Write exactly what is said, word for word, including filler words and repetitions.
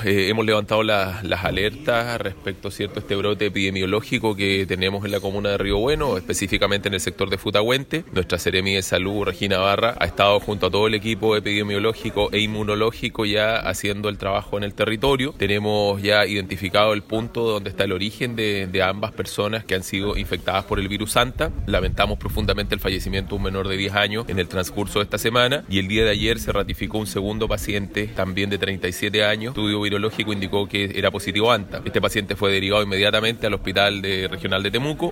eh, hemos levantado la, las alertas respecto, ¿cierto?, a este brote epidemiológico que tenemos en la comuna de Río Bueno, específicamente en el sector de Futagüente. Nuestra Seremi de Salud, Regina Barra, ha estado junto a todo el equipo epidemiológico e inmunológico ya haciendo el trabajo en el territorio. Tenemos ya identificado el punto donde está el origen de, de ambas personas que han sido infectadas por el virus Anta. Lamentamos profundamente el fallecimiento de un menor de diez años en el transcurso de esta semana, y el día de ayer se ratificó un segundo paciente, también de treinta y siete años. El estudio virológico indicó que era positivo Anta. Este paciente fue derivado inmediatamente al hospital de, regional de Temuco